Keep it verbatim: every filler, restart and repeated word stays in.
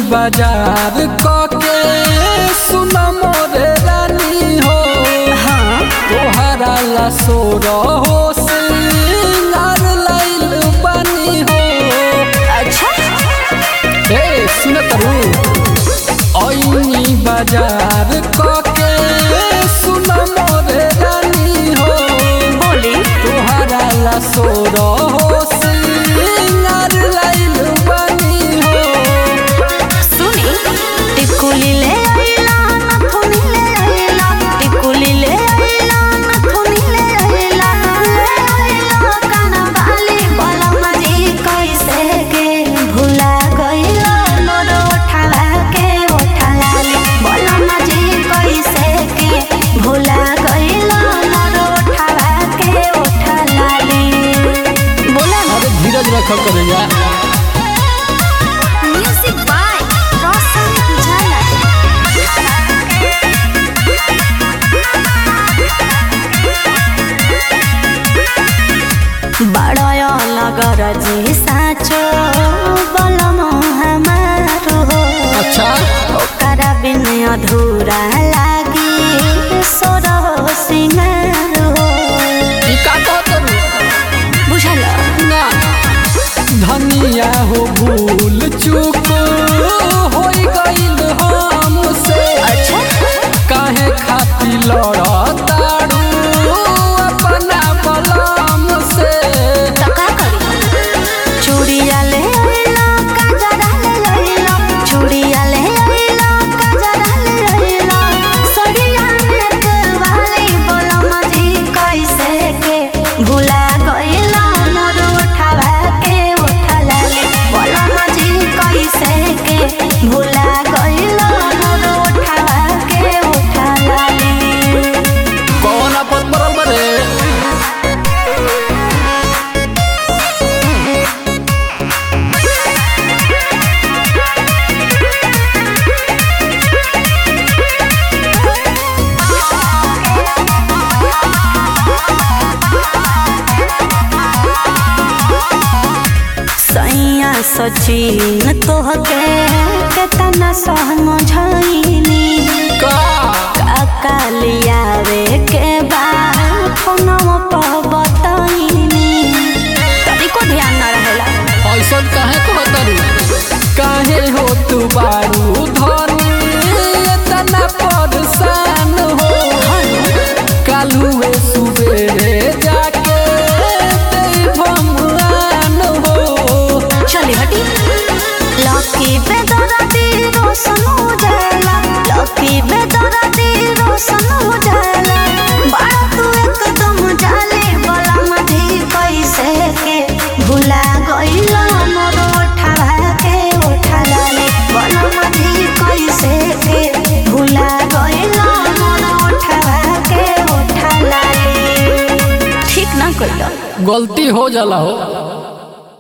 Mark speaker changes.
Speaker 1: बाजार कके सुन मोरे रानी हो। हाँ तोहरा ला सोर हो सिंगार लाइल बानी हो।
Speaker 2: अच्छा
Speaker 1: ए सुन तरू ओइनी बाजार कके सुन मोरे रानी हो।
Speaker 2: बोली
Speaker 1: तोहरा ला सोर हो सिंगार लाइल बानी हो।
Speaker 2: सुनी टिकुली ले आइला नथुनी ले आइला टिकुली ले आइला नथुनी ले आइला ले आइला काना बाली बोला मजी कैसे के भुला गइला मोर ओठावा के ओठा लाली बोला मजी कैसे के भुला गइला मोर ओठावा के ओठा लाली बोला ना।
Speaker 1: अरे धीरज रख करे जा।
Speaker 2: म्यूजिक बाय रोशन उजाला। बड़य नगर जी साचो बलम हमारो।
Speaker 1: अच्छा
Speaker 2: ओकरा बिन अधूरा लागी सोरो सिंगार हो।
Speaker 1: ई का कहत
Speaker 2: बुझल
Speaker 1: ना धनिया हो भूल चूक होई गइल हमसे।
Speaker 2: अच्छा
Speaker 1: काहे खाती लड़ताड़ू अपना बलम से।
Speaker 2: तो का करी चूड़िया ले आइला काजरा ले आइला चूड़िया ले आइला काजरा ले आइला सड़िया में वाली बोला मजी कैसे के भुला गइला मोर ओठावा के ओठा लाली बोला मजी कैसे के भुला गइला मोर ओठावा के ओठा लाली।
Speaker 1: कौन आपत मरल बरे।
Speaker 2: सैया सचिन तोहके केतना समझाइनी
Speaker 1: का
Speaker 2: काका लियावे के बाद फोनवा पर बताइनी तनिको ध्यान न रहेला।
Speaker 1: ऐसा काहे कहतरू काहे हो तू बारू धनी इतना परेशान हो। कालुए सुबेरे जाके भगवान हो।
Speaker 2: चली हटी लकी बेदरदी रोशन उजाला लकी बेदरदी रोशन उजाला बड़ा तू एकदम जाले बोला मधी कैसे के भुला गइला मोर ओठावा के ओठा लाली बोला मधी कैसे के भुला गइला मोर ओठावा के ओठा लाली। ठीक ना कइला
Speaker 1: गलती हो जाला हो।